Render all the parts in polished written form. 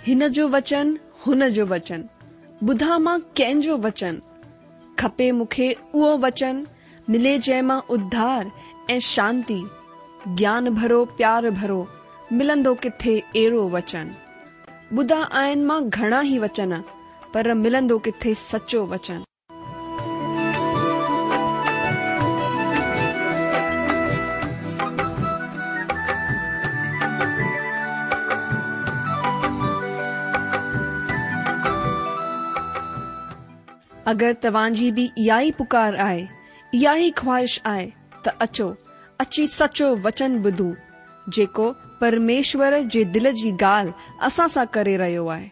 हिन जो वचन हुन जो वचन, ॿुधा मां कंहिंजो वचन, खपे मूंखे उहो वचन, मिले जंहिं मां उद्धार ऐं शांती, ज्ञान भरो प्यार भरो, मिलंदो किथे अहिड़ो वचन। ॿुधा आहिनि मां घणा ई वचन, पर मिलंदो किथे सचो वचन। अगरि तव्हांजी बि इहा ई पुकार आहे, इहा ई ख्वाहिश आहे, त अचो, अची सचो वचन ॿुधूं, जेको परमेश्वर जे दिल जी ॻाल्हि असां सां करे रहियो आहे।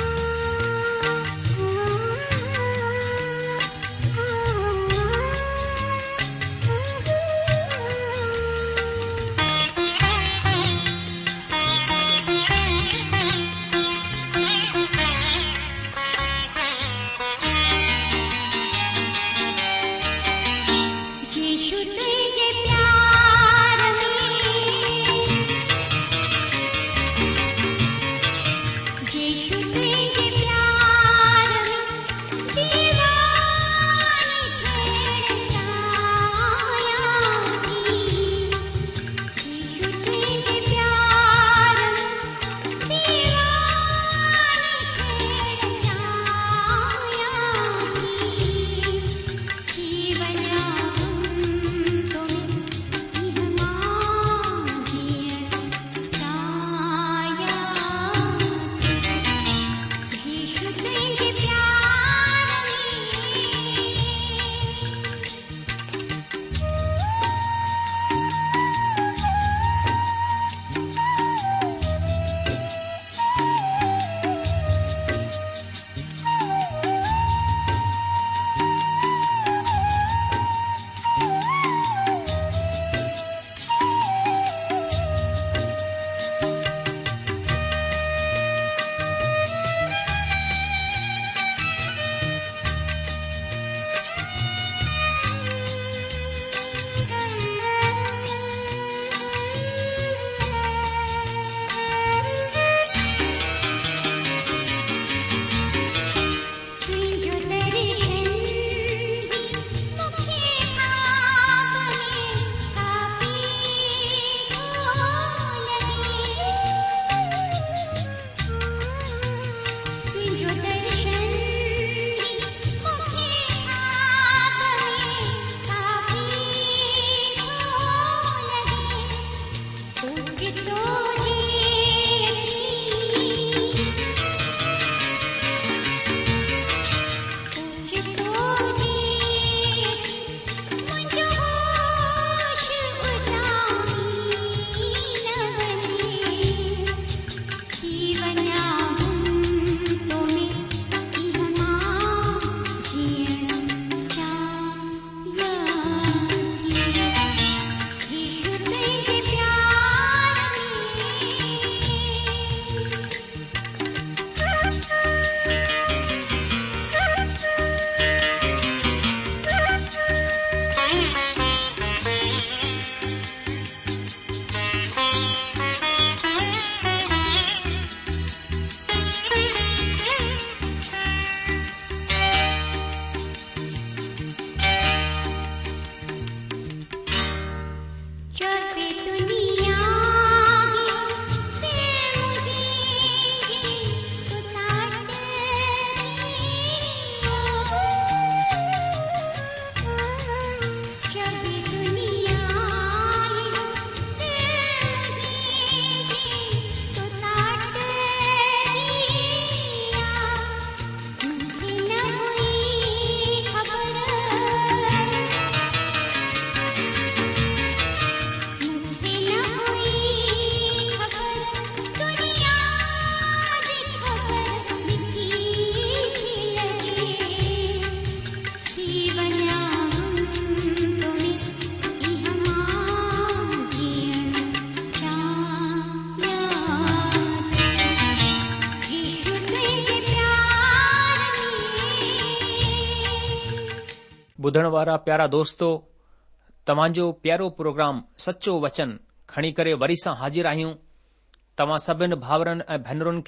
ॿुधण वारा प्यारा दोस्तो, तव्हांजो प्यारो प्रोग्राम सचो वचन खणी करे वरी सां हाज़िर आहियूं। तव्हां सभिनि भाउरनि ऐं भेनरुनि खे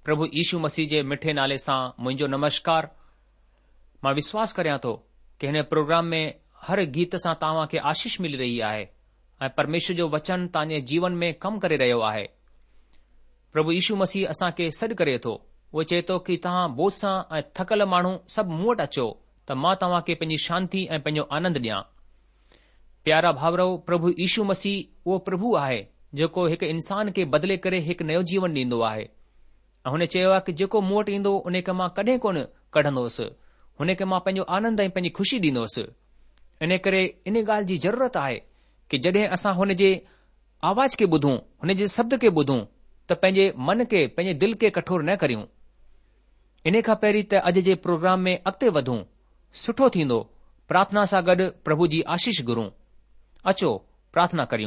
प्रभु यीशू मसीह जे मिठे नाले सां मुंहिंजो नमस्कार। मां विश्वास करियां थो कि हिन प्रोग्राम में हर गीत सां तव्हां खे आशीष मिली रही आहे ऐं परमेश्वर जो वचन तव्हांजे जीवन में कमु करे रहियो आहे। प्रभु यीशू मसीह असां खे सॾु करे थो। उहो चए थो कि तव्हां बोझ सां ऐं थकल माण्हू सभु मूं वटि अचो त मां तव्हां खे पंहिंजी शांती ऐं पंहिंजो आनंद ॾियां। प्यारा भाउरो, प्रभु यीशू मसीह उहो प्रभु आहे जेको हिकु इंसान खे बदिले करे हिकु नयो जीवन ॾींदो आहे। ऐं हुन चयो आहे कि जेको मूं वटि ईंदो उन खे मां कॾहिं कोन कढंदोसि, हुन खे मां पंहिंजो आनंद ऐं पंहिंजी ख़ुशी ॾींदोसि। इन करे इन ॻाल्हि जी ज़रूरत आहे कि जॾहिं असां हुन जे आवाज़ खे ॿुधूं, हुन जे शब्द खे ॿुधूं, त पंहिंजे मन खे, पंहिंजे दिलि खे कठोर न करियूं। इन खां पहिरीं त अॼु जे प्रोग्राम में अॻिते वधूं, सुठो थींदो प्रार्थना सां गॾु प्रभु जी आशीष घुरूं। अचो प्रार्थना करियूं।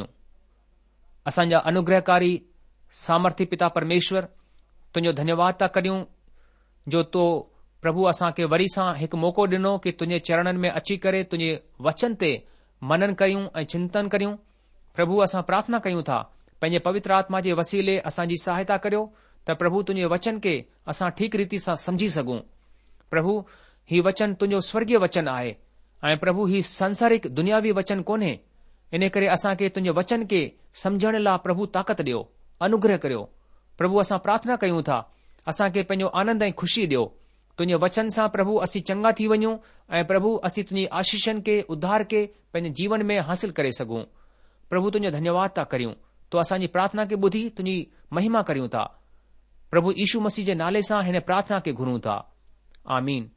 असांजा अनुग्रहकारी सामर्थी पिता परमेश्वर, तुंहिंजो धन्यवाद था करियूं जो तो प्रभु असां खे वरी सां हिकु मौक़ो ॾिनो कि तुंहिंजे चरणनि में अची करे तुंहिंजे वचन ते मनन करियूं ऐं चिंतन करियूं। प्रभु असां प्रार्थना कयूं था पंहिंजे पवित्र आत्मा जे वसीले असांजी सहायता करियो त प्रभु तुंहिंजे वचन खे असां ठीक रीति सां समझी सघूं। प्रभु ही वचन तुंहिंजो स्वर्गीय वचन आहे ऐं प्रभु ही संसारिक दुनियावी वचन कोन्हे। इन करे असां खे तुंहिंजे वचन खे समझण लाइ प्रभु ताक़त ॾियो, अनुग्रह करियो। प्रभु असां प्रार्थना कयूं था असां खे पंहिंजो आनंद ऐं ख़ुशी ॾियो। तुंहिंजे वचन सां प्रभु असीं चङा थी वञूं ऐं प्रभु असीं तुंहिंजी आशीषनि खे, उद्धार खे पंहिंजे जीवन में हासिल करे सघूं। प्रभु तुंहिंजो धन्यवाद था करियूं। तो असांजी प्रार्थना खे ॿुधी तुंहिंजी महिमा करियूं था। प्रभु यीशू मसीह जे नाले सां हिन प्रार्थना खे घुरूं था। आमीन।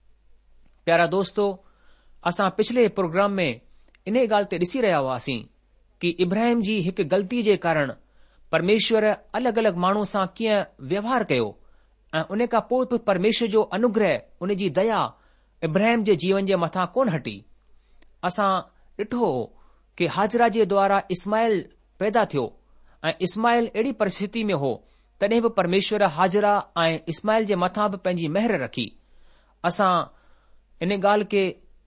प्यारा दोस्तो, असां पिछले प्रोग्राम में इन ॻाल्हि ते ॾिसी रहिया हुआसीं कि इब्राहिम जी हिकु ग़लती जे कारण परमेश्वर अलॻि अलॻि माण्हू सां कीअं व्यवहार कयो ऐं उन खां पोइ बि परमेश्वर जो अनुग्रह, उन जी दया इब्राहिम जे जीवन जे मथां कोन हटी। असां ॾिठो कि हाजरा जे द्वारा इस्माइल पैदा थियो ऐं इस्माइल अहिड़ी परिस्थिति में हो, तॾहिं बि परमेश्वर हाजरा ऐं इस्माइल जे मथां बि पंहिंजी मेहर रखी। असां इन ॻाल्हि खे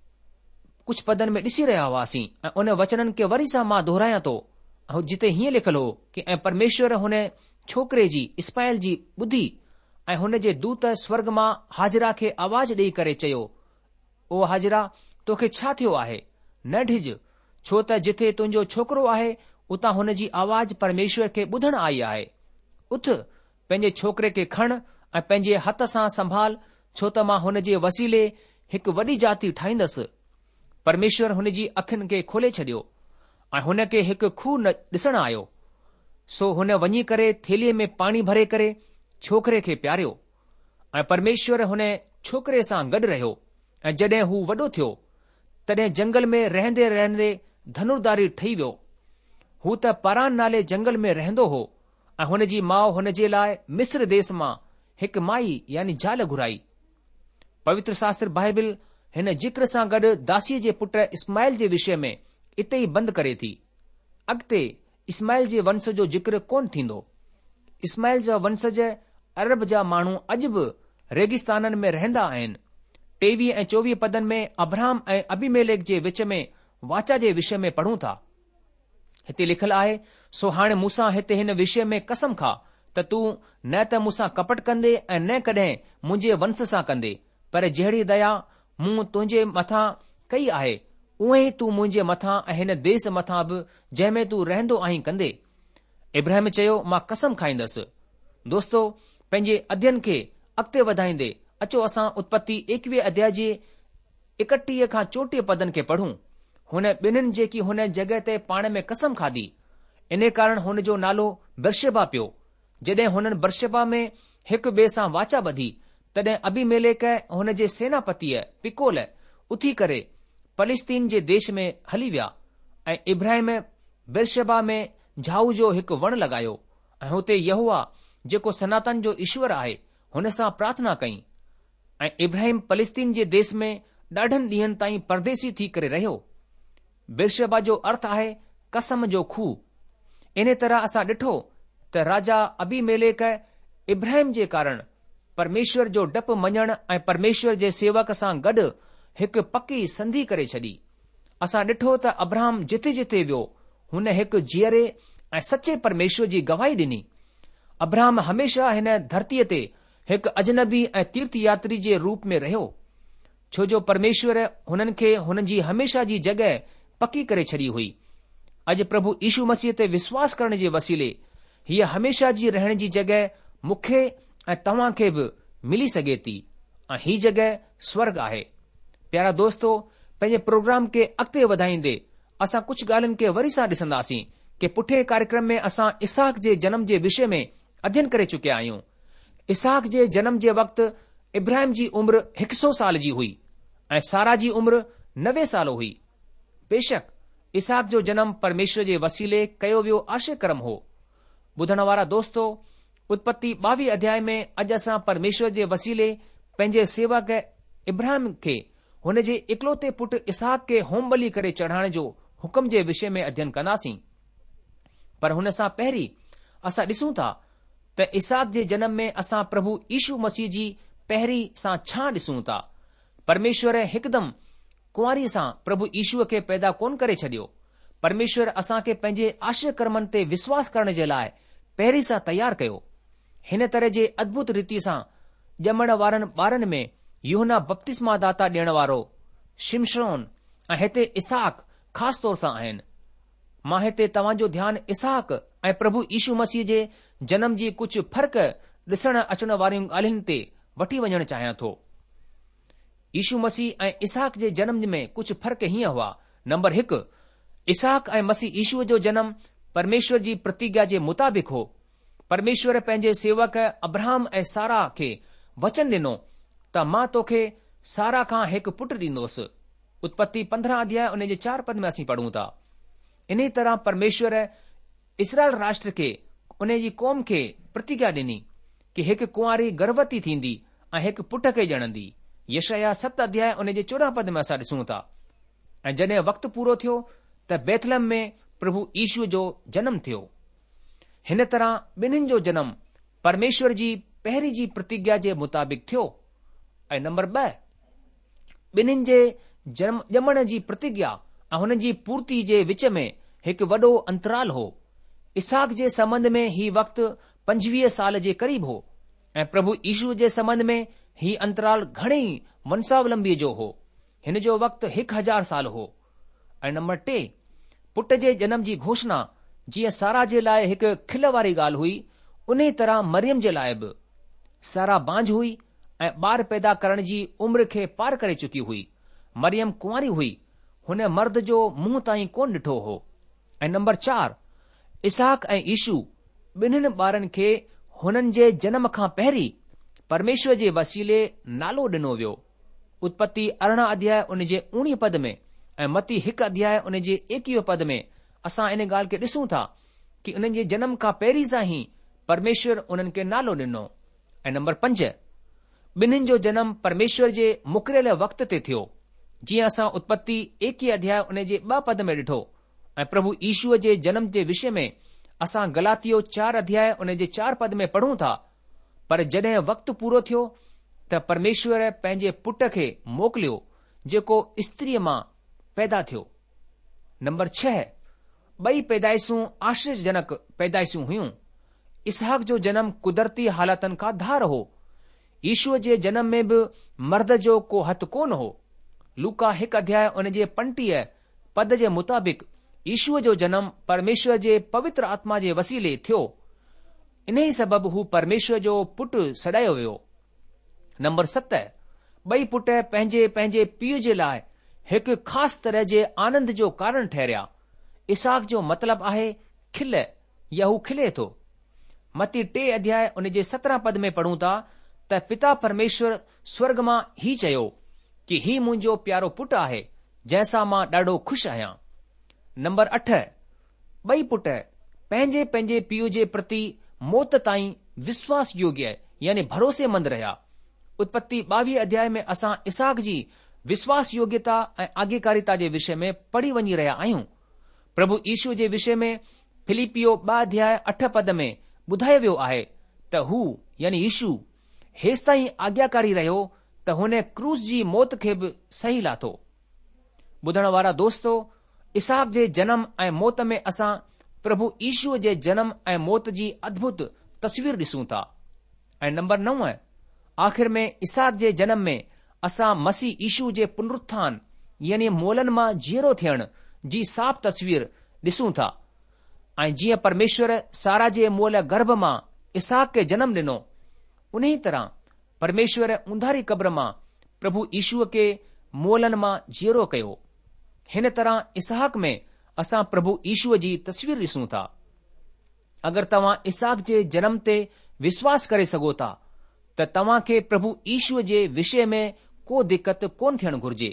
कुझु पदनि में ॾिसी रहिया हुआसीं ऐं उन वचननि खे वरी सां मां दोहरायां थो, जिते हीअं लिखियलु हो कि ऐं परमेश्वर हुन छोकिरे जी, इस्माइल जी ॿुधी ऐं हुन जे दूत स्वर्ग मां हाजरा खे आवाज़ ॾेई करे चयो, ओ हाजरा, तोखे छा थियो आहे? न डिॼ, छो त जिथे तुंहिंजो छोकिरो आहे उतां हुन जी आवाज़ परमेश्वर खे ॿुधण आई आहे। उथ, पंहिंजे छोकिरे खे खण ऐं पंहिंजे हथ सां संभाल, छो त मां हुन जे वसीले हिकु वॾी जाति ठाहींदसि। परमेश्वर हुन जी अखियुनि खे खोले छॾियो ऐं हुन खे हिकु खूह न ॾिसण आयो। सो हुन वञी करे थेलीअ में पाणी भरे करे छोकिरे खे प्यारियो ऐं परमेश्वर हुन छोकिरे सां गॾु रहियो। ऐं जॾहिं हू वॾो थियो तॾहिं जंगल में रहंदे रहंदे धनुर्धारी ठही वियो। हू त पारान नाले जंगल में रहंदो हो ऐं हुन जी माउ हुन जे लाइ मिस्र देश मां हिकु माई यानी ज़ाल घुराई। पवित्र शास्त्र बाइबिल हिन जिक्र सां गॾु दासीअ जे पुट इस्माइल जे विषय में इते ई बंदि करे थी। अॻिते इस्माइल जे वंश जो जिक्र कोन थींदो। इस्माइल जा वंशज अरब जा माण्हू अॼु बि रेगिस्ताननि में रहंदा आहिनि। 23 ऐं 24 पदनि में अब्राहम ऐं अबीमेलेक जे विच में वाचा जे विषय में पढ़ूं था। हिते लिखियलु आहे, सो हाणे मूंसां हिते हिन विषय में कसम खा त तूं न त मूंसां कपट कंदे ऐं न कॾहिं मुंहिंजे वंश सां कंदे, पर जहिड़ी दया मूं तुंहिंजे मथां कई आहे उहे ई तूं मुंहिंजे मथां ऐं हिन देश मथां बि जंहिंमें तूं रहंदो आहीं कंदे। इब्राहिम चयो, मां कसम खाईंदसि। दोस्तो, पंहिंजे अध्ययन खे अॻिते वधाईंदे अचो असां उत्पत्ति 21 अध्याय जे 31 खां 34 पदनि खे पढ़ूं। हुन ॿिन्हिनि जेकी हुन जॻह ते पाण में कसम खाधी, इन कारण हुन जो नालो बर्शेबा पियो। जॾहिं हुननि बर्शेबा में हिकु ॿिए सां वाचा ॿधी, तॾहिं अबीमेलेक हुन जे सेनापतीअ पिकोल उथी करे फलिस्तीन जे देश में हली विया ऐं इब्राहिम बर्शेबा में झाऊ जो हिकु वण लॻायो ऐं हुते यहोवा जेको सनातन जो ईश्वर आहे हुन सां प्रार्थना कई। ऐं इब्राहिम फलिस्तीन जे देश में ॾाढनि ॾींहनि ताईं परदेसी थी करे रहियो। बिरशेबा जो अर्थ आहे कसम जो खूह। इन तरह असां ॾिठो त राजा अबीमेलेक इब्राहिम जे कारण परमेश्वर जो डपु मञण ऐं परमेश्वर जे सेवक सां गॾु हिकु पकी संधि करे छॾी। असां ॾिठो त अब्राहम जिथे जिथे वियो हुन हिकु जीअरे ऐं सचे परमेश्वर जी गवाही ॾिनी। अब्राहम हमेशा हिन धरतीअ ते हिकु अजनबी ऐं तीर्थ यात्री जे रूप में रहियो, छो जो परमेश्वर हुननि खे हुननि जी हमेशा जी जॻहि पकी करे छॾी हुई। अॼु प्रभु यीशु मसीह ते विश्वास करण जे वसीले हीअ हमेशा जी रहण जी जॻहि मूंखे ऐं तव्हां खे बि मिली सघे थी ऐं हीअ जॻहि स्वर्ग आहे। प्यारा दोस्तो, पंहिंजे प्रोग्राम खे अॻिते वधाईंदे असां कुझु ॻाल्हियुनि खे वरी सां ॾिसंदासीं कि पुठे कार्यक्रम में असां इसहाक जे जनम जे विषय में अध्ययन करे चुकिया आहियूं। इसहाक जे जनम जे वक़्तु इब्राहिम जी उमिरि 100 साल जी हुई ऐं सारा जी उमिरि 90 साल हुई। बेशक इसहाक जो जनम परमेश्वर जे वसीले कयो वियो आश्चर्य कर्म हो। ॿुधण वारा दोस्तो, उत्पत्ति 22 अध्याय में अॼु असां परमेश्वर जे वसीले पंहिंजे सेवक इब्राहिम खे हुन जे इकलौते पुटु इसहाक खे होम बलि करे चढ़ाइण जो हुकम जे विषय में अध्ययन कंदासीं। पर हुन सां पहिरीं असां ॾिसूं था त इसहाक जे जनम में असां प्रभु यीशु मसीह जी पहिरीं सां छा ॾिसूं था। परमेश्वर हिकदमि कुंवारी सां प्रभु यीशुअ खे पैदा कोन करे छडि॒यो। परमेश्वर असां खे पंहिंजे आश्चर्य कर्मनि ते विश्वास करण जे लाइ पहिरीं सां तयारु कयो। हिन तरह जे अद्भुत रीति सां ॼमण वारनि ॿारनि में यूहन्ना बपतिस्मा दाता ॾियण वारो, शिमशोन ऐं हिते इसहाक ख़ासि तौर सां आहिनि। मां हिते तव्हांजो ध्यानु इसहाक ऐं प्रभु यीशु मसीह जे जनम जी कुझु फ़र्क़ ॾिसण अचण वारियूं ॻाल्हियुनि ते वठी वञणु चाहियां थो। यीशु मसीह ऐं इसहाक जे जनम में कुझु फ़र्क़ हीअं हुआ। नंबर 1, इसहाक ऐं मसीह यीशुअ जो जनम परमेश्वर जी प्रतिज्ञा जे मुताबिक़ हो। परमेश्वर पंहिंजे सेवक अब्राहम ऐं सारा खे वचन ॾिनो त मां तोखे सारा खां हिकु पुटु ॾींदोसि। उत्पत्ति 15 अध्याय उन जे 4 पद में असीं पढ़ूं था। इन तरह परमेश्वर इस्राएल राष्ट्र खे, उन जी क़ौम खे प्रतिज्ञा ॾिनी कि हिकु कुंवारी गर्भवती थींदी ऐं हिकु पुट खे ॼणंदी। यशायाह 7 अध्याय उन जे 14 पद में असां ॾिसूं था। ऐं जॾहिं वक़्तु पूरो थियो त बैतलहम में प्रभु यीशुअ जो जनम थियो। हिन तरह ॿिन्हिनि जो जनम परमेश्वर जी पहिरीं जी प्रतिज्ञा जे मुताबिक़ थियो। ऐं नंबर 2, ॿिन्हिनि जे ॼमण जी प्रतिज्ञा ऐं हुननि जी पूर्ति जे विच में हिकु वॾो अंतराल हो। इसहाक जे संबंध में ही वक़्तु 25 साल जे क़रीब हो ऐं प्रभु यीशु जे संबंध में ही अंतराल घणेई वंशावलंबीअ जो हो। हिन जो वक़्तु 1000 साल हो। ऐं नंबर 3, पुट जे जनम जी घोषणा जीअं सारा जे लाइ हिकु खिल वारी ॻाल्हि हुई, उन तरह मरियम जे लाइ बि। सारा बांझ हुई ऐं ॿार पैदा करण जी उमिरि खे पार करे चुकी हुई। मरियम कुंवारी हुई, हुन मर्द जो मुंहुं ताईं कोन ॾिठो हो। ऐं नंबर 4, इसहाक ऐं यीशु ॿिन्हिनि ॿारनि खे हुननि जे जनम खां पहिरीं परमेश्वर जे वसीले नालो ॾिनो वियो। उत्पत्ति 18 अध्याय उन जे 19 पद में ऐं मती 1 अध्याय उन जे 21 पद में असां इन ॻाल्हि खे ॾिसूं था कि उन्हनि जे जनम खां पहिरीं सां ई परमेश्वर उन्हनि खे नालो ॾिनो। ऐं नंबर 5, ॿिन्हिनि जो जनम परमेश्वर जे मुक़ररियल वक़्त ते थियो, जीअं असां उत्पत्ति 1 अध्याय उन जे 2 पद में ॾिठो। ऐं प्रभु यीशुअ जे जनम जे विषय में असां गलातियो 4 अध्याय उन जे 4 पद में पढ़ूं था। पर जॾहिं वक़्तु पूरो थियो त परमेश्वर पंहिंजे पुट खे मोकिलियो जेको स्त्रीअ मां पैदा थियो। नंबर 6, ॿई पैदाइशूं आश्चर्यजनक पैदाइशूं हुयूं। इसहाक जो जनम कुदरती हालातनि खां धार हो। यीशुअ जे जनम में बि मर्द जो को हथु कोन हो। लूका 1 अध्याय उन जे 35 पद जे मुताबिक़ यीशुअ जो जनम परमेश्वर जे पवित्र आत्मा जे वसीले थियो। इन ई सबबु हू परमेश्वर जो पुटु सॾायो वियो। नंबर 7, ॿई पुट पंहिंजे पंहिंजे पीउ जे लाइ हिकु ख़ासि तरह जे आनंद जो कारण ठहरिया। इसहाक जो मतिलबु आहे खिल, या हू खिले थो। मती 3 अध्याय उन जे 17 पद में पढ़ूं था त पिता परमेश्वर स्वर्ग मां ही चयो कि ही मुंहिंजो प्यारो पुटु आहे जंहिंसां मां ॾाढो खु़शि आहियां। नंबर 8, ॿई पुट पंहिंजे पंहिंजे पीउ जे प्रति मौत ताईं विश्वास योग्य यानी भरोसेमंद रहिया। उत्पत्ति 22 अध्याय में असां इसहाक जी विश्वास योग्यता ऐं आज्ञाकारिता जे विषय में पढ़ी वञी रहिया आहियूं। प्रभु यीशु जे विषय में फिलिपियो 2 अध्याय 8 पद में ॿुधायो वियो आहे त हू यानी यीशु हेसि ताईं आज्ञाकारी रहियो त हुन क्रूस जी मौत खे बि सही लाथो। ॿुधण वारा दोस्तो, इसहाक जे जनम ऐं मौत में असां प्रभु यीशुअ जे जनम ऐं मौत जी अद्भुत तस्वीर ॾिसूं था। ऐं नंबर 9, आख़िर में इसहाक जे जनम में असां मसीह ईशू जे पुनरुत्थान यानी मोलनि मां जीअरो थियण जी साफ़ तस्वीर ॾिसूं था। ऐं जीअं परमेश्वर सारा जे मोल गर्भ मां इसहाक खे जनम ॾिनो, उन ई तरह परमेश्वर ऊंधारी क़ब्र मां प्रभु ईशूअ खे मोलनि मां जीअरो कयो। हिन तरह इसहाक में असां प्रभु ईशूअ जी तस्वीर ॾिसूं था। अगरि तव्हां इसहाक जे जनम ते विश्वास करे सघो था त तव्हां खे प्रभु ईशूअ जे विषय में को दिक़त कोन थियणु घुर्जे।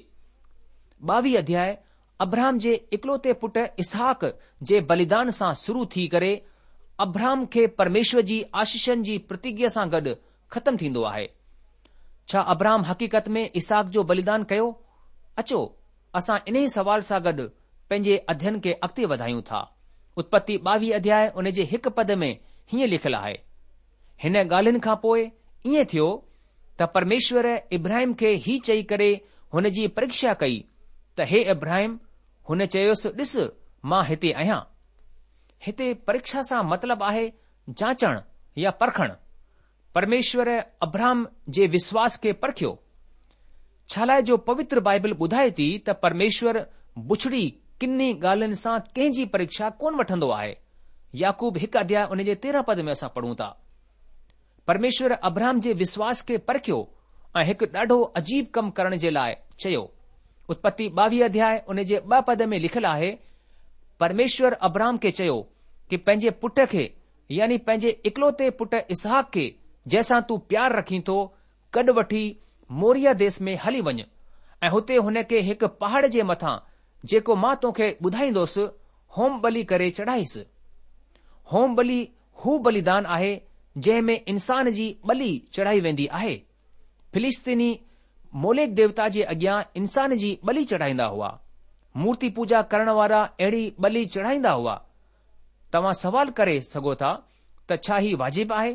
22 अध्याय अब्राहम जे इकलौते पुट इसहाक जे बलिदान सां शुरू थी करे अब्राहम खे परमेश्वर जी आशीषनि जी प्रतिज्ञा सां गॾु ख़तमु थींदो आहे। छा अब्राहम हक़ीक़त में इसहाक जो बलिदान कयो? अचो असां इन ई सवाल सां गॾु पंहिंजे अध्ययन खे अॻिते वधायूं था। उत्पत्ति 22 अध्याय उन जे 1 पद में हीअं लिखियलु आहे, हिन ॻाल्हियुनि खां पोइ ईअं थियो त परमेश्वर इब्राहिम खे ही चई करे हुन जी परीक्षा कई त हे इब्राहिम, हुन चयोसि, ॾिस मां हिते आहियां। हिते परीक्षा सां मतिलबु आहे जांचण या परखण। परमेश्वर अब्राहम जे विश्वास खे परखियो। छालाए जो पवित्र बाइबल ॿुधाए थी त परमेश्वर बुछड़ी किन्नी ॻाल्हियुनि सां कंहिंजी परीक्षा कोन वठंदो आहे। याकूब 1 अध्याय उन जे 13 पद में असां पढ़ूं था, परमेश्वर अब्राहम जे विश्वास खे परखियो ऐं हिकु ॾाढो अजीब कमु करण जे लाइ चयो। उत्पत्ति 22 अध्याय उन जे 2 पद में लिखियलु आहे, परमेश्वर अब्राहम खे चयो कि पंहिंजे पुट खे यानी पंहिंजे इकलौते पुट इसहाक खे जंहिंसां तूं प्यार रखीं थो गॾु वठी मोरिया देश में हली वञ ऐं हुते हुन खे हिकु पहाड़ जे मथां जेको मां तोखे ॿुधाईंदुसि होम बलि करे चढ़ाईसि। होम बलि हू बलिदान आहे जंहिं में इंसान जी बलि चढ़ाई वेंदी आहे। फिलिस्तीनी मोलेक देवता जे अॻियां इंसान जी बलि चढ़ाईंदा हुआ। मूर्ति पूजा करण वारा अहिड़ी बलि चढ़ाईंदा हुआ। तव्हां सवाल करे सघो था त छा ही वाजिबु आहे?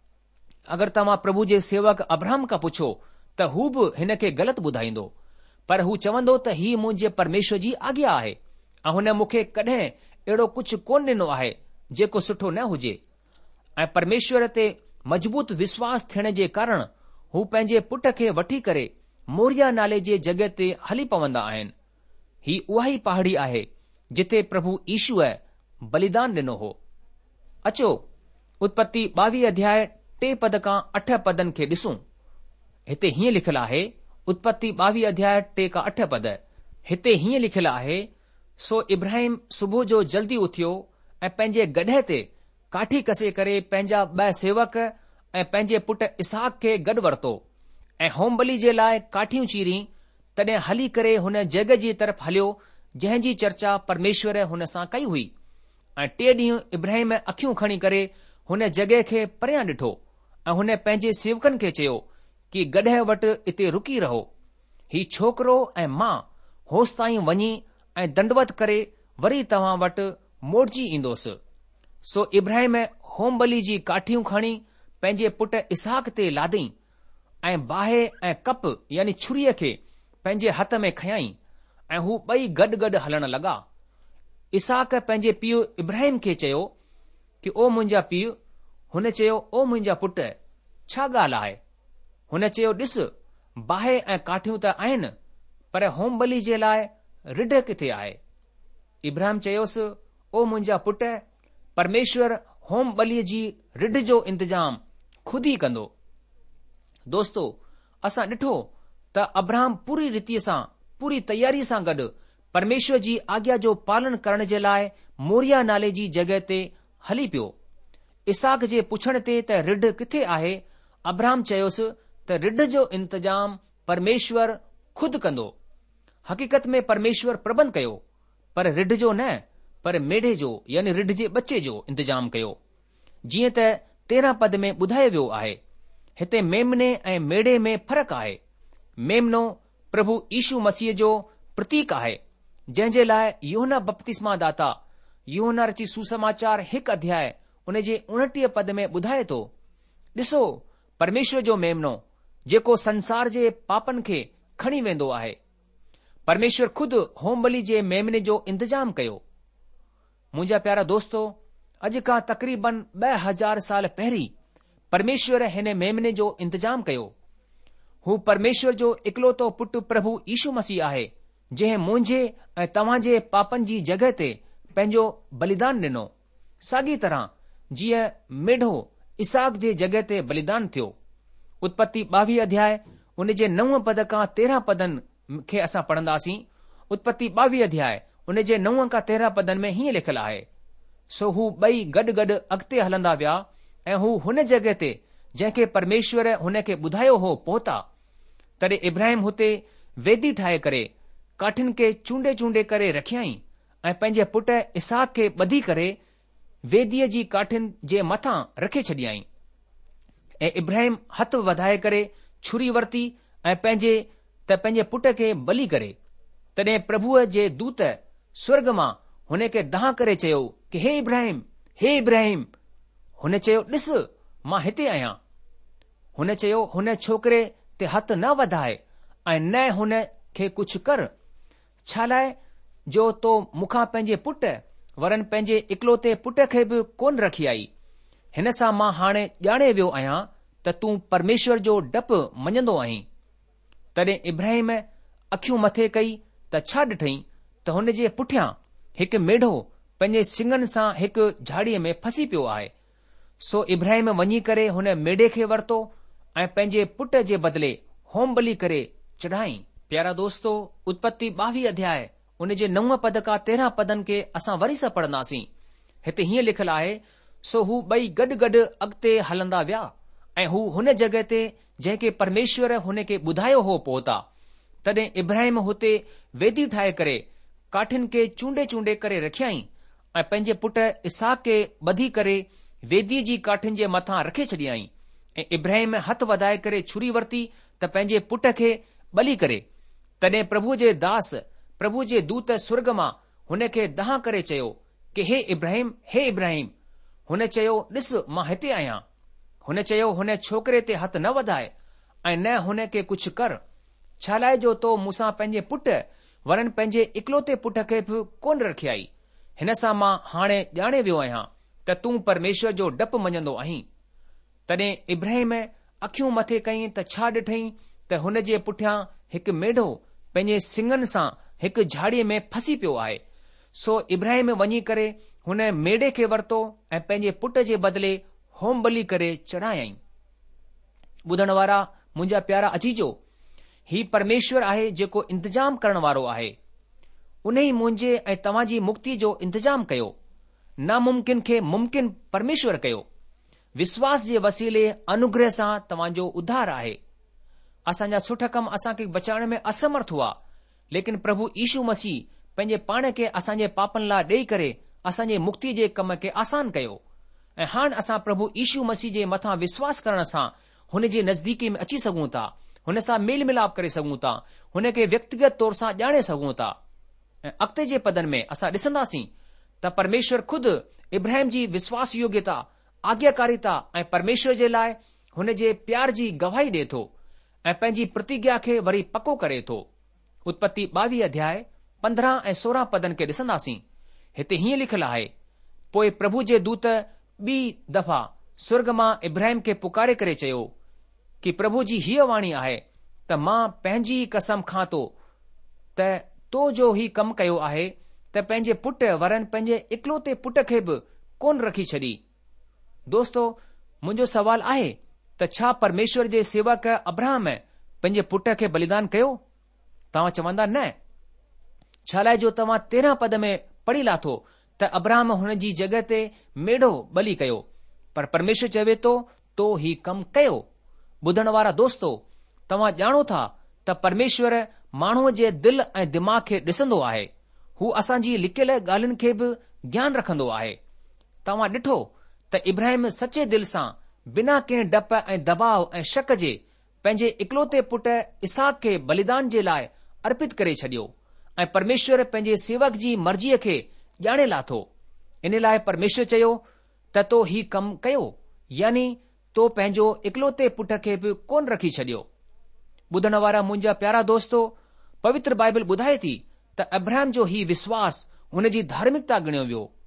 अगरि तव्हां प्रभु जे सेवक अब्राहम खां पुछो त हू बि हिन खे ग़लति ॿुधाईंदो, पर हू चवंदो त ही मुंहिंजे परमेश्वर जी आज्ञा आहे ऐं हुन मूंखे कॾहिं अहिड़ो कुझु कोन ॾिनो आहे जेको सुठो न हुजे। ऐं परमेश्वर ते मज़बूत विश्वास थियण जे कारण हू पंहिंजे पुट खे वठी करे मोरिया नाले जे जॻह ते हली पवंदा आहिनि। ही उहा ई पहाड़ी आहे जिथे प्रभु ईशूअ बलिदान ॾिनो हो। अचो उत्पत्ति 22 अध्याय 3 पद खां 8 पदनि खे ॾिसूं। हिते हीअं लिखियलु आहे, उत्पत्ति 22 अध्याय 3 खां 8 पद। हिते हीअं लिखियलु आहे, सो इब्राहिम सुबुह जो जल्दी उथियो ऐं पंहिंजे गॾे ते काठी कसे करे पंहिंजा 2 सेवक ऐं पंहिंजे पुट इसहाक खे गॾु वरितो ऐं होम बलि जे लाइ काठियूं चीरी। तॾहिं हली करे हुन जॻह जी तरफ़ हलियो जंहिं जी चर्चा परमेश्वर हुन सां कई हुई। ऐं 3 ॾींहं इब्राहिम अखियूं खणी करे हुन जॻह खे परियां ॾिठो ऐं हुन पंहिंजे सेवकनि खे चयो कि गॾह वटि इते रुकी रहो। ही छोकिरो ऐं मां होसि ताईं वञी ऐं दंडवत करे वरी तव्हां वटि मोड़जी ईंदोसि। सो इब्राहिम होम बलि जी काठियूं खणी पंहिंजे पुट इसहाक ते लादईं ऐं बाहि ऐं कप यानी छुरीअ खे पंहिंजे हथ में खयाईं ऐं हू ॿई गॾु गॾु हलण लॻा। इसहाक पंहिंजे पीउ इब्राहिम खे चयो कि ओ मुंहिंजा पीउ। हुन चयो, ओ मुंहिंजा पुट, छा ॻाल्हि आहे? हुन चयो, ॾिस बाहि ऐं काठियूं त आहिनि, पर होम बलि जे लाइ रिढ किथे आहे? इब्राहिम चयोसि, ओ मुंहिंजा पुट, परमेश्वर होम बलीअ जी रिढ जो इंतजाम खुद ई कंदो। दोस्तो, असां ॾिठो त अब्राहम पूरी रीतिअ सां पूरी तयारी सां गॾु परमेश्वर जी आज्ञा जो पालन करण जे लाइ मोरिया नाले जी जॻह ते हली पियो। इसहाक जे पुछण ते त रिढ किथे आहे, अब्राहम चयोसि त रिढ जो इंतजाम परमेश्वर खुद कंदो। हक़ीक़त में परमेश्वर प्रबंध कयो, पर रिढ जो न, पर मेढे जो यानी रिढ जे बचे जो इंतजाम कयो। जीअं त 13 पद में ॿुधायो वियो आहे। हिते मेमने ऐं मेढे में फ़र्क़ु आहे। मेमनो प्रभु यीशू मसीह जो प्रतीक आहे, जंहिं जे लाइ यूहन्ना बपतिस्मा दाता यूहन्ना रची सुसमाचार 1 अध्याय उन जे 29 पद में ॿुधाए थो, ॾिसो परमेश्वर जो मेमनो जेको संसार जे पापनि खे खणी वेंदो आहे। परमेश्वर खुद होम बलि जे मेमने जो इंतजाम कयो। मुंहिंजा प्यारा दोस्तो, अॼु खां तक़रीबन 2000 साल पहिरीं परमेश्वर हिन मेमने जो इंतजाम कयो। हू परमेश्वर जो इकलौतो पुटु प्रभु यीशु मसीह आहे, जंहिं मुंहिंजे ऐं तव्हां जे पापनि जी जॻहि ते पंहिंजो बलिदान ॾिनो, साॻी तरह जीअं मेढो इसहाक जे जॻहि ते बलिदान थियो। उत्पत्ति 22 अध्याय उन जे 9 पद खां 13 पदनि खे असां पढ़ंदासीं। उत्पत्ति 22 अध्याय उन जे 9 खां 13 पदनि में हीअं लिखियलु आहे, सो हू ॿई गॾु अॻिते हलंदा विया ऐं हू हुन जॻहि ते जंहिंखे परमेश्वर हुन खे ॿुधायो हो पहुता। तॾहिं इब्राहिम हुते वेदी ठाहे करे काठिन खे चूंडे चूंडे करे रखियाई ऐं पंहिंजे पुट इसहाक खे ॿधी करे वेदीअ जी काठिन जे मथां रखे छॾियई। ऐं इब्राहिम हथ वधाए करे छुरी वरिती ऐं पंहिंजे पुट खे बली करे। तॾहिं प्रभुअ जे दूत स्वर्ग मां हुन खे दहा करे चयो कि हे इब्राहिम, हे इब्राहिम। हुन चयो, ॾिस मां हिते आहियां। हुन चयो, हुन छोकिरे ते हथ न वधाए ऐं न हुन खे कुझु कर। छा लाइ जो तो मूंखां पंहिंजे पुट वरन पंहिंजे इकलौते पुट खे बि कोन रखी आई। हिन सां मां हाणे ॼाणे वियो आहियां त तूं परमेश्वर जो डपु मञंदो आहीं। तॾहिं इब्राहिम अखियूं मथे कई त छा ॾिठई त हुन जे पुठियां हिकु मेढो पंहिंजे सिंगनि सां हिकु झाड़ीअ में फसी पियो आहे। सो इब्राहिम वञी करे हुन मेढे खे वरितो ऐं पंहिंजे पुट जे बदिले होम बलि करे चढ़ाई। प्यारा दोस्तो, उत्पत्ति 22 अध्याय उन जे 9 पद खां 13 पदनि खे असां वरी सां पढ़ंदासीं। हिते हीअं लिखियलु आहे, सो हू ॿई गॾु अॻिते हलंदा विया ऐं हू हुन जॻहि ते जंहिंखे परमेश्वर हुन खे ॿुधायो हो पहुता। तॾहिं इब्राहिम हुते वेदी ठाहे करे काठिन खे चूंडे चूंडे करे रखियाई ऐं पंहिंजे पुट इसहाक खे ॿधी करे वेदीअ जी काठिन जे मथां रखे छॾियई। ऐं इब्राहिम हथ वधाए करे छुरी वरिती त पंहिंजे पुट खे बली करे। तॾहिं प्रभु जे दूत स्वर्ग मां हुन खे दहा करे चयो कि हे इब्राहिम, हे इब्राहिम। हुन चयो, ॾिस मां हिते आहियां। हुन चयो, हुन छोकिरे ते हथ न वधाए ऐं न हुन खे कुझु कर। छा लाइ जो तो मूंसां पंहिंजे पुट वरन पंहिंजे इकलौते पुट खे बि कोन रखी आई। हिन सां मां हाणे ॼाणे वियो आहियां त तूं परमेश्वर जो डपु मञंदो आहीं। तॾहिं इब्राहिम अखियूं मथे कई त छा ॾिठई त हुन जे पुठियां हिकु मेढो पंहिंजे सिंगनि सां हिकु झाड़ीअ में फसी पियो आहे। सो इब्राहिम वञी करे हुन मेढे खे वरितो ऐं पंहिंजे पुट जे बदिले होम बलि करे चढ़ायई। ॿुधण वारा मुंहिंजा प्यारा अजीजो, ही परमेश्वर आहे जेको इंतजाम करण वारो आहे। उन ई मुंहिंजे ऐं तव्हां जी मुक्ति जो इंतजाम कयो। नामुमकिन खे मुमकिन परमेश्वर कयो। विश्वास जे वसीले अनुग्रह सां तव्हांजो उद्धार आहे। असांजा सुठ कम असांखे बचाइण में असमर्थ हुआ, लेकिन प्रभु यीशु मसीह पंहिंजे पाण खे असांजे पापनि लाइ ॾेई करे असांजे मुक्ति जे कम खे आसान कयो। ऐं हाणे असां प्रभु यीशु मसीह जे मथां विश्वास करण सां हुन जे नज़दीकी में अची सघूं था, हुन सां मेल मिलाप करे सघूं था, हुन खे व्यक्तिगत तौर सां ॼाणे सघूं था। ऐं अॻिते जे पदनि में असां ॾिसंदासीं त परमेश्वर ख़ुदि इब्राहिम जी विश्वास योग्यता, आज्ञाकारिता ऐं परमेश्वर जे लाइ हुन जे प्यार जी गवाही ॾिए थो ऐं पंहिंजी प्रतिज्ञा खे वरी पको करे थो। उत्पत्ति 22 अध्याय 15 ऐं 16 पदनि खे ॾिसंदासीं। हिते हीअं लिखियलु आहे, पोइ प्रभु जे दूत ॿी दफ़ा स्वर्ग मां इब्राहिम खे पुकारे करे चयो कि प्रभु जी हीअ वाणी आहे त मां पंहिंजी कसम खां थो त तो जो ही कमु कयो आहे त पंहिंजे पुट वरन पंहिंजे इकलौते पुट खे बि कोन रखी छॾी। दोस्तो, मुंहिंजो सवाल आहे त छा परमेश्वर जे सेवक अब्राहम पंहिंजे पुट खे बलिदान कयो? तव्हां चवंदा न। छा लाइ जो तव्हां 13 पद में पढ़ी लाथो त अब्राहम हुन जी जॻहि ते मेढो बलि कयो, पर परमेश्वर चवे थो तो ही कमु कयो। ॿुधण वारा दोस्तो, तव्हां ॼाणो था त परमेश्वर माण्हूअ जे दिल ऐं दिमाग़ खे ॾिसंदो आहे। हू असांजी लिकियल ॻाल्हियुनि खे बि ज्ञान रखंदो आहे। तव्हां ॾिठो त इब्राहिम सचे दिल सां बिना कंहिं डप ऐं दबाव ऐं शक जे पंहिंजे इकलौते पुट इसहाक खे बलिदान जे लाइ अर्पित करे छॾियो ऐं परमेश्वर पंहिंजे सेवक जी मर्ज़ीअ खे ॼाणे लाथो। इन लाइ परमेश्वर चयो त तो ही कमु कयो, यानी तो पंहिंजो इकलौते पुट खे बि कोन रखी छॾियो। ॿुधण वारा मुंहिंजा प्यारा दोस्तो, पवित्र बाइबल ॿुधाए थी त अब्राहम जो ही विश्वास हुन जी धार्मिकता ॻणियो वियो।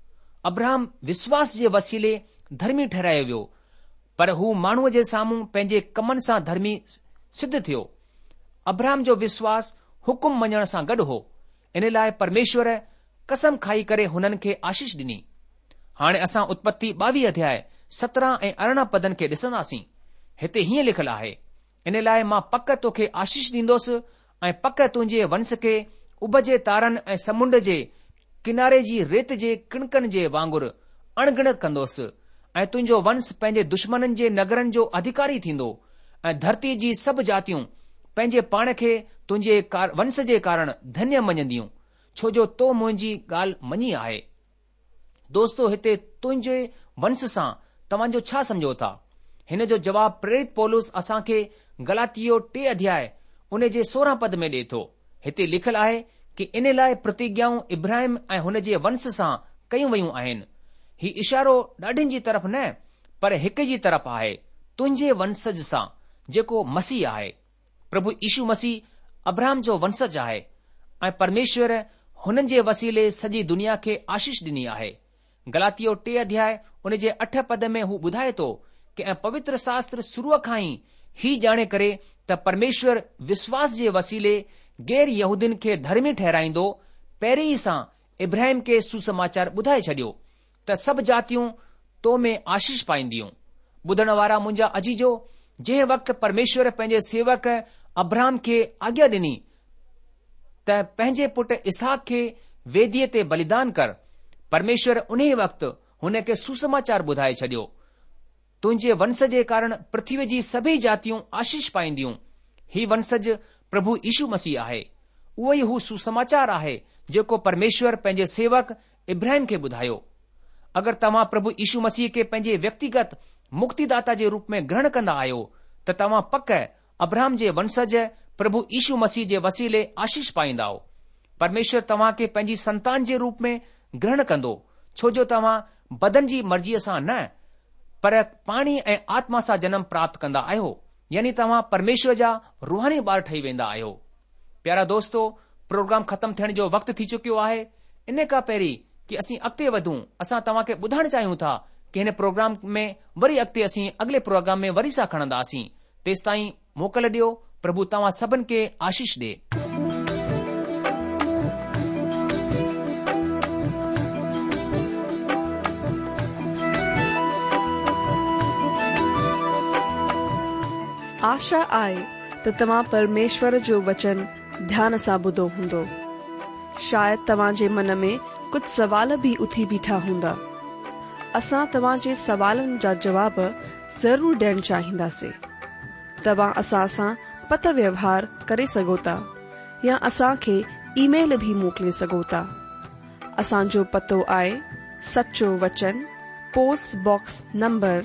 अब्राहम विश्वास जे वसीले धर्मी ठहिरायो वियो, पर हू माण्हूअ जे साम्हूं पंहिंजे कमनि सां धर्मी सिद्ध थियो। अब्राहम जो विश्वास हुकुम मञण सां गॾु हो। इन लाइ परमेश्वर कसम खाई करे हुननि खे आशीष ॾिनी। हाणे असां उत्पत्ति 22 अध्याय 17 ऐं 18 पदनि खे ॾिसंदासीं। हिते हीअं लिखियलु आहे, इन लाइ मां पक तोखे आशीष ॾींदुसि ऐं पक तुंहिंजे वंश खे उभ जे तारनि ऐं समुंड जे किनारे जी रेत जे किणकनि जे वांगुरु अणगिणत कंदुसि, ऐं तुंहिंजो वंश पंहिंजे दुश्मननि जे नगरनि जो अधिकारी थींदो, ऐं धरती जी सभु जातियूं पंहिंजे पाण खे तुंहिंजे वंश जे कारण धन्य मञंदियूं, छो जो तो मुंहिंजी ॻाल्हि मञी आहे। दोस्तो, हिते तुंहिंजे वंश सां तव्हांजो छा समझो था? हिन जो जवाब प्रेरित पौलुस असांखे गलातियो 3 अध्याय उन जे 16 पद में ॾिए थो। हिते लिखियलु आहे कि इन लाइ प्रतिज्ञाऊं इब्राहिम ऐं हुन जे वंश सां कयूं वयूं आहिनि। ही इशारो ॾाढियुनि जी तरफ़ न, पर हिक जी तरफ़ आहे, तुंहिंजे वंशज सां, जेको मसीह आहे। प्रभु यीशु मसीह अब्राहम जो वंशज आहे ऐं परमेश्वर हुननि जे वसीले सॼी दुनिया खे आशीष ॾिनी आहे। गलातियो 3 अध्याय उन जे 8 पद में हू ॿुधाए थो कि ऐं पवित्र शास्त्र शुरूअ खां ई ही ॼाणे करे त परमेश्वर विश्वास जे वसीले गैर यहूदिन खे धर्मी ठहिराईंदो, पहिरीं ई सां इब्राहिम खे सुसमाचार ॿुधाए छॾियो त सभु जातियूं तो में आशीष पाईंदियूं। ॿुधण वारा मुंहिंजा अजीजो, जंहिं वक़्तु परमेश्वर पंहिंजे सेवक अब्राहम खे आज्ञा ॾिनी त पंहिंजे पुटु इसहाक खे वेदीअ ते बलिदान कर, परमेश्वर उन वक़्तु हुन खे सुसमाचार ॿुधाए छॾियो, तुंहिंजे वंश जे कारण पृथ्वी जी सभई जातियूं आशीष पाईंदियूं। ही वंशज प्रभु यीशु मसीह आहे। उहो ई हू सुसमाचार आहे जेको परमेश्वर पंहिंजे सेवक इब्राहिम खे ॿुधायो। अगरि तव्हां प्रभु यीशु मसीह खे पंहिंजे व्यक्तिगत मुक्तिदाता जे रूप में ग्रहण कंदा आहियो त तव्हां पक अब्राहम जे वंशज प्रभु यीशु मसीह जे वसीले आशीष पाईंदा। परमेश्वर तव्हां खे पंहिंजी संतान जे रूप में ग्रहण कंदो, छो जो तव्हां बदन जी मर्ज़ीअ सां न, पर पाणी ऐं आत्मा सां जन्म प्राप्त कंदा आहियो, यानी तव्हां परमेश्वर जा रूहानी ॿार ठही वेंदा आहियो। प्यारा दोस्तो, प्रोग्राम ख़तमु थियण जो वक़्तु थी चुकियो आहे। इन खां पहिरीं कि असीं अॻिते वधूं, असां तव्हां खे ॿुधाइण चाहियूं था कि हिन प्रोग्राम में वरी अॻिते असीं अॻिले प्रोग्राम में वरी सां खणंदासीं। तेसि ताईं मोकल ॾियो। प्रभु तव्हां सभिनि खे आशीष ॾे। आशा आहे त तव्हां परमेश्वर जो वचन ध्यान सां ॿुधो हूंदो। शायदि तव्हां जे मन में कुझु सवाल बि उथी बीठा हूंदा। असां तव्हां जे सवालनि जा जवाब ज़रूर ॾियणु चाहींदासीं। तव्हां असां सां पत व्यवहार करे सघो था या असां खे ईमेल भी मोकिले सघो था। असांजो पतो आहे सचो वचन, post box number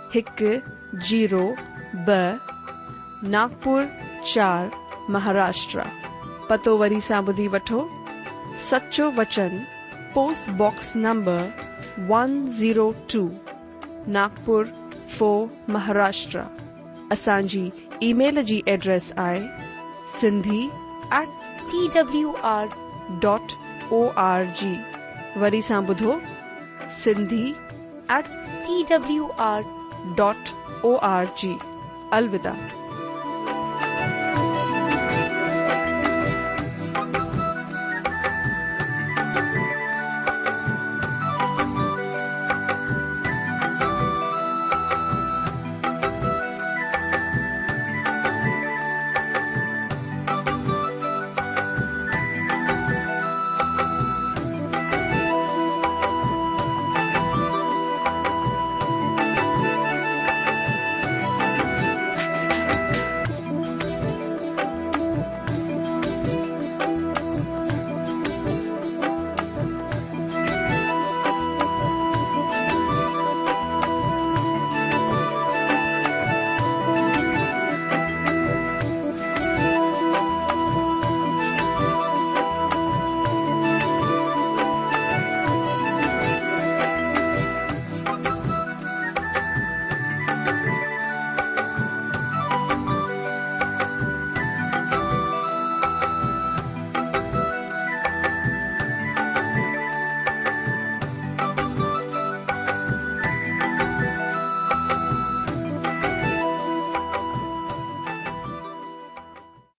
102, Nagpur 4, Maharashtra. पतो वरी सां ॿुधी वठो। सचो वचन, post box number 102, Nagpur 4, Maharashtra. असांजी ईमेल जी एड्रेस आहे sindhi@twr.org। वरी सां ॿुधो, sindhi@twr.org। अलविदा।